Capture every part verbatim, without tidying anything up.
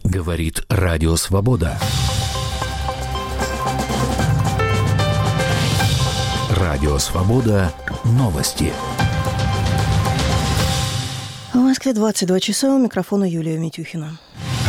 Говорит Радио Свобода. Радио Свобода. Новости. В Москве двадцать два часа. У микрофона Юлия Митюхина.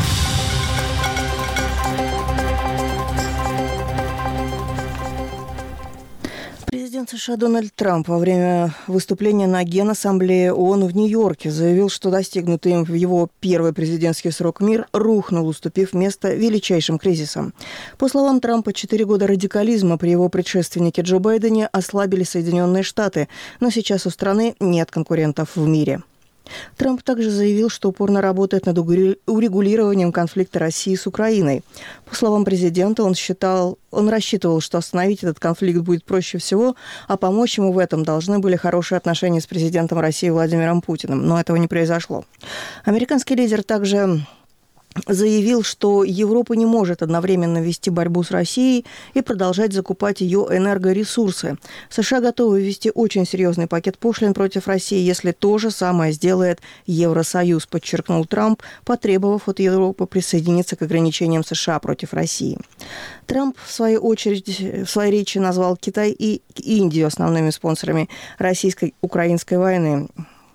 Президент США Дональд Трамп во время выступления на Генассамблее ООН в Нью-Йорке заявил, что достигнутый им в его первый президентский срок мир рухнул, уступив место величайшим кризисам. По словам Трампа, четыре года радикализма при его предшественнике Джо Байдене ослабили Соединенные Штаты, но сейчас у страны нет конкурентов в мире. Трамп также заявил, что упорно работает над урегулированием конфликта России с Украиной. По словам президента, он считал, он рассчитывал, что остановить этот конфликт будет проще всего, а помочь ему в этом должны были хорошие отношения с президентом России Владимиром Путиным. Но этого не произошло. Американский лидер также заявил, что Европа не может одновременно вести борьбу с Россией и продолжать закупать ее энергоресурсы. США готовы ввести очень серьезный пакет пошлин против России, если то же самое сделает Евросоюз, подчеркнул Трамп, потребовав от Европы присоединиться к ограничениям США против России. Трамп, в свою очередь, в своей речи назвал Китай и Индию основными спонсорами российско-украинской войны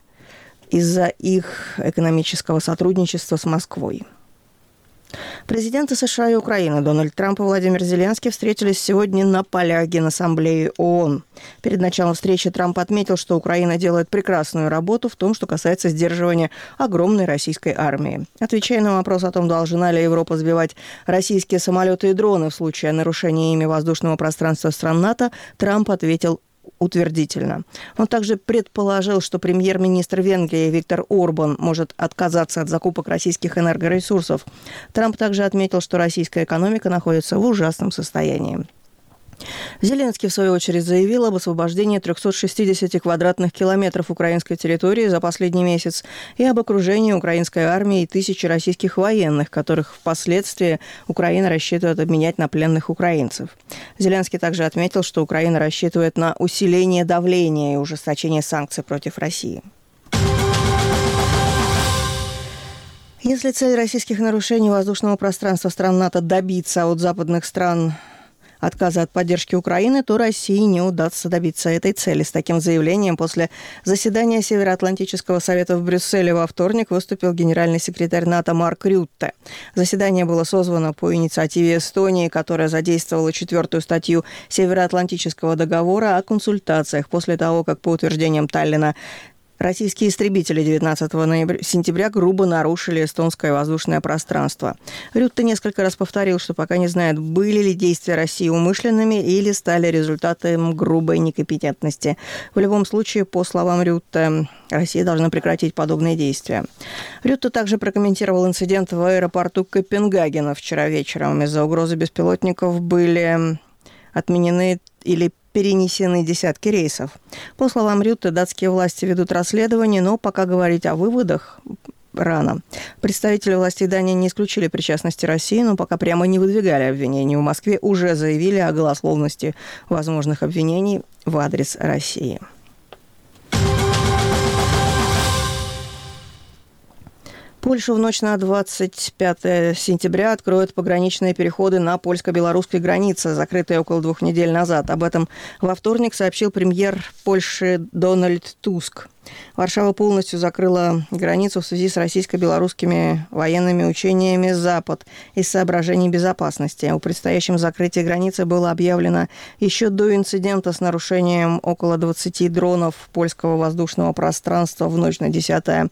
из-за их экономического сотрудничества с Москвой. Президенты США и Украины Дональд Трамп и Владимир Зеленский встретились сегодня на полях Генассамблеи ООН. Перед началом встречи Трамп отметил, что Украина делает прекрасную работу в том, что касается сдерживания огромной российской армии. Отвечая на вопрос о том, должна ли Европа сбивать российские самолеты и дроны в случае нарушения ими воздушного пространства стран НАТО, Трамп ответил утвердительно. Он также предположил, что премьер-министр Венгрии Виктор Орбан может отказаться от закупок российских энергоресурсов. Трамп также отметил, что российская экономика находится в ужасном состоянии. Зеленский, в свою очередь, заявил об освобождении триста шестьдесят квадратных километров украинской территории за последний месяц и об окружении украинской армии и тысячи российских военных, которых впоследствии Украина рассчитывает обменять на пленных украинцев. Зеленский также отметил, что Украина рассчитывает на усиление давления и ужесточение санкций против России. Если цель российских нарушений воздушного пространства стран НАТО добиться от западных стран отказа от поддержки Украины, то России не удастся добиться этой цели. С таким заявлением после заседания Североатлантического совета в Брюсселе во вторник выступил генеральный секретарь НАТО Марк Рютте. Заседание было созвано по инициативе Эстонии, которая задействовала четвертую статью Североатлантического договора о консультациях после того, как, по утверждениям Таллина, российские истребители девятнадцатого сентября грубо нарушили эстонское воздушное пространство. Рютте несколько раз повторил, что пока не знает, были ли действия России умышленными или стали результатом грубой некомпетентности. В любом случае, по словам Рютте, Россия должна прекратить подобные действия. Рютте также прокомментировал инцидент в аэропорту Копенгагена вчера вечером. Из-за угрозы беспилотников были отменены или перенесены десятки рейсов. По словам Рютте, датские власти ведут расследование, но пока говорить о выводах рано. Представители властей Дании не исключили причастности России, но пока прямо не выдвигали обвинений. В Москве уже заявили о голословности возможных обвинений в адрес России. Польша в ночь на двадцать пятое сентября откроет пограничные переходы на польско-белорусской границе, закрытые около двух недель назад. Об этом во вторник сообщил премьер Польши Дональд Туск. Варшава полностью закрыла границу в связи с российско-белорусскими военными учениями «Запад» из соображений безопасности. О предстоящем закрытии границы было объявлено еще до инцидента с нарушением около двадцати дронов польского воздушного пространства в ночь на десятое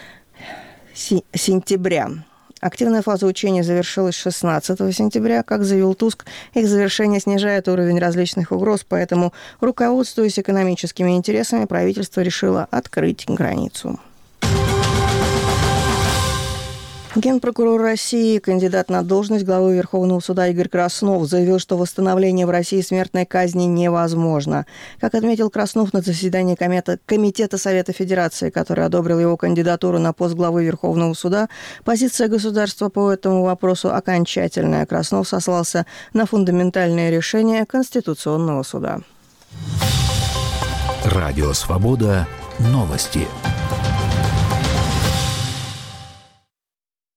сентября. Активная фаза учений завершилась шестнадцатого сентября. Как заявил Туск, их завершение снижает уровень различных угроз, поэтому, руководствуясь экономическими интересами, правительство решило открыть границу. Генпрокурор России, кандидат на должность главы Верховного суда Игорь Краснов, заявил, что восстановление в России смертной казни невозможно. Как отметил Краснов на заседании Комитета Совета Федерации, который одобрил его кандидатуру на пост главы Верховного суда, позиция государства по этому вопросу окончательная. Краснов сослался на фундаментальное решение Конституционного суда. Радио «Свобода». Новости.